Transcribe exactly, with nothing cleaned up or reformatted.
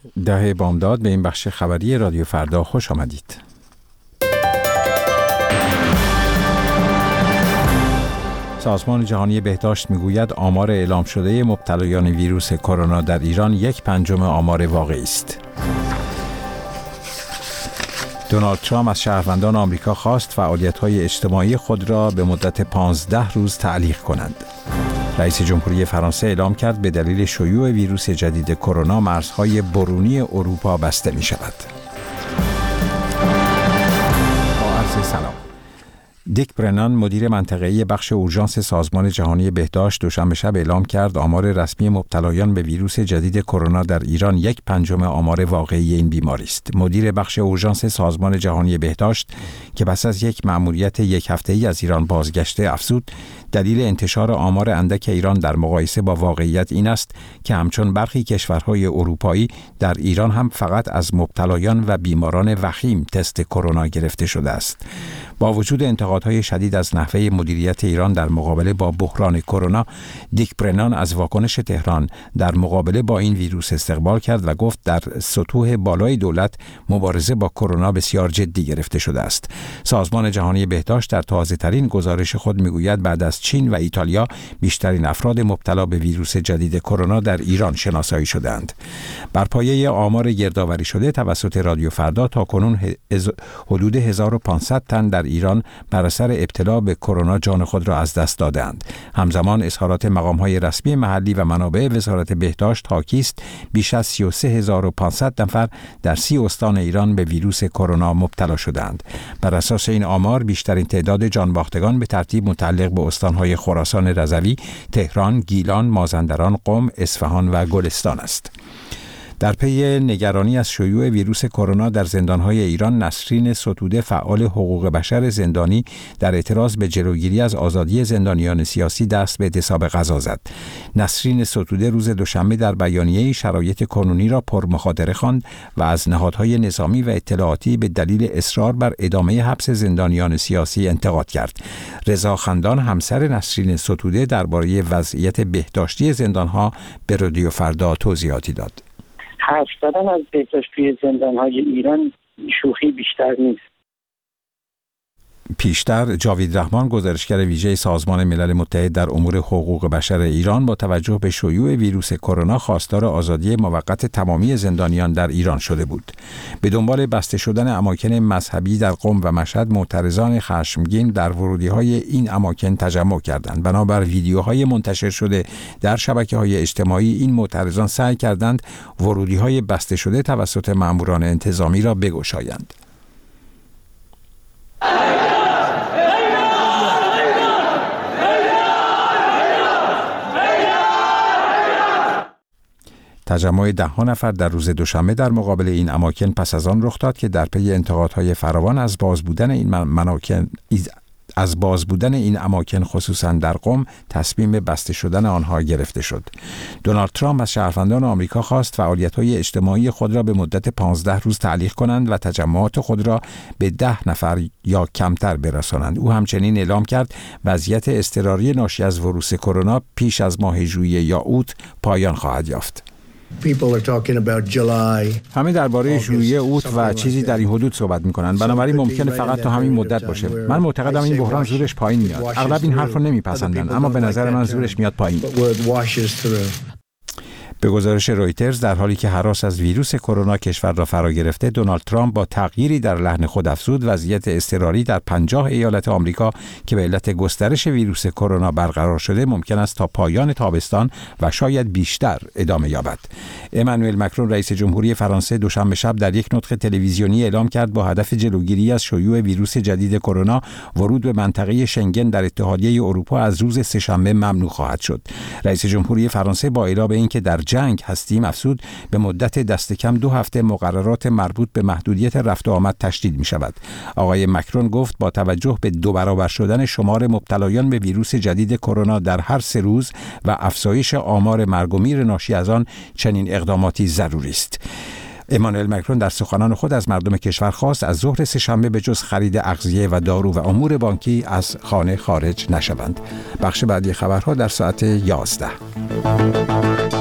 دهه بامداد به این بخش خبری رادیو فردا خوش آمدید. سازمان جهانی بهداشت میگوید آمار اعلام شده مبتلایان ویروس کرونا در ایران یک پنجم آمار واقعی است. دونالد ترامپ از شهروندان آمریکا خواست فعالیت‌های اجتماعی خود را به مدت پانزده روز تعلیق کنند. رئیس جمهوری فرانسه اعلام کرد به دلیل شیوع ویروس جدید کرونا مرزهای برونی اروپا بسته می‌شود. با عرض سلام. دیک برنان مدیر منطقه‌ای بخش اورژانس سازمان جهانی بهداشت دوشنبه شب اعلام کرد آمار رسمی مبتلایان به ویروس جدید کرونا در ایران یک پنجم آمار واقعی این بیماری است. مدیر بخش اورژانس سازمان جهانی بهداشت که پس از یک مأموریت یک هفته‌ای از ایران بازگشته افزود دلیل انتشار آمار اندک ایران در مقایسه با واقعیت این است که همچون برخی کشورهای اروپایی در ایران هم فقط از مبتلایان و بیماران وخیم تست کرونا گرفته شده است. با وجود انتقادهای شدید از نحوه مدیریت ایران در مقابله با بحران کرونا، دیک برنان از واکنش تهران در مقابله با این ویروس استقبال کرد و گفت در سطوح بالای دولت مبارزه با کرونا بسیار جدی گرفته شده است. سازمان جهانی بهداشت در تازه‌ترین گزارش خود میگوید بعد از چین و ایتالیا بیشترین افراد مبتلا به ویروس جدید کرونا در ایران شناسایی شدند. بر پایه آمار گردآوری شده توسط رادیو فردا تاکنون حدود هزار و پانصد تن در ایران بر اثر ابتلا به کرونا جان خود را از دست دادند. همزمان اظهارات مقام‌های رسمی محلی و منابع وزارت بهداشت حاکی است بیش از سی و سه هزار و پانصد نفر در سی استان ایران به ویروس کرونا مبتلا شدند. بر اساس این آمار بیشترین تعداد جانباختگان به ترتیب متعلق به استان‌های خراسان رضوی، تهران، گیلان، مازندران، قم، اصفهان و گلستان است. در پی نگرانی از شیوع ویروس کرونا در زندان‌های ایران، نسرین ستوده فعال حقوق بشر زندانی در اعتراض به جلوگیری از آزادی زندانیان سیاسی دست به اعتصاب غذا زد. نسرین ستوده روز دوشنبه در بیانیه‌ای شرایط کنونی را پرمخاطره خواند و از نهادهای نظامی و اطلاعاتی به دلیل اصرار بر ادامه حبس زندانیان سیاسی انتقاد کرد. رضا خندان همسر نسرین ستوده درباره وضعیت بهداشتی زندان‌ها به رادیو فردا توضیحاتی داد. حرف زدن از بهداشت توی زندان‌های ایران شوخی بیشتر نیست. پیشتر جاوید رحمان گزارشگر ویژه سازمان ملل متحد در امور حقوق بشر ایران با توجه به شیوع ویروس کرونا خواستار آزادی موقت تمامی زندانیان در ایران شده بود. به دنبال بسته شدن اماکن مذهبی در قم و مشهد، معترضان خشمگین در ورودی‌های این اماکن تجمع کردند. بنابر ویدیوهای منتشر شده در شبکه‌های اجتماعی، این معترضان سعی کردند ورودی‌های بسته شده توسط ماموران انتظامی را بگشایند. تجمع ده ها نفر در روز دوشنبه در مقابل این اماکن پس از آن رخ داد که در پی انتقادهای فراوان از باز بودن این مناکن از باز بودن این اماکن خصوصا در قم تصمیم بسته شدن آنها گرفته شد. دونالد ترامپ از شهروندان آمریکا خواست فعالیت‌های اجتماعی خود را به مدت پانزده روز تعلیق کنند و تجمعات خود را به ده نفر یا کمتر برسانند. او همچنین اعلام کرد وضعیت اضطراری ناشی از ویروس کرونا پیش از ماه ژوئیه یا اوت پایان خواهد یافت. همه درباره ژوئیه، اوت و چیزی در این حدود صحبت می‌کنند. بنابراین ممکنه فقط تا همین مدت باشه. من معتقدم این بحران زورش پایین میاد. اغلب این حرف رو نمیپسندن، اما به نظر من زورش میاد پایین. به گزارش رویترز، در حالی که هراس از ویروس کرونا کشور را فرا گرفته، دونالد ترامپ با تغییری در لحن خود افزود وضعیت اضطراری در پنجاه ایالت آمریکا که به علت گسترش ویروس کرونا برقرار شده ممکن است تا پایان تابستان و شاید بیشتر ادامه یابد. امانوئل مکرون رئیس جمهوری فرانسه دوشنبه شب در یک نطق تلویزیونی اعلام کرد با هدف جلوگیری از شیوع ویروس جدید کرونا ورود به منطقه شنگن در اتحادیه اروپا از روز سه‌شنبه ممنوع خواهد شد. رئیس جمهوری فرانسه با اعلام اینکه در جنگ هستیم افزود به مدت دست کم دو هفته مقررات مربوط به محدودیت رفت و آمد تشدید می شود. آقای مکرون گفت با توجه به دو برابر شدن شمار مبتلایان به ویروس جدید کرونا در هر سه روز و افزایش آمار مرگ و میر ناشی از آن چنین اقداماتی ضروری است. امانوئل مکرون در سخنان خود از مردم کشور خواست از ظهر سه‌شنبه به جز خرید اغذیه و دارو و امور بانکی از خانه خارج نشوند. بخش بعدی خبرها در ساعت یازده.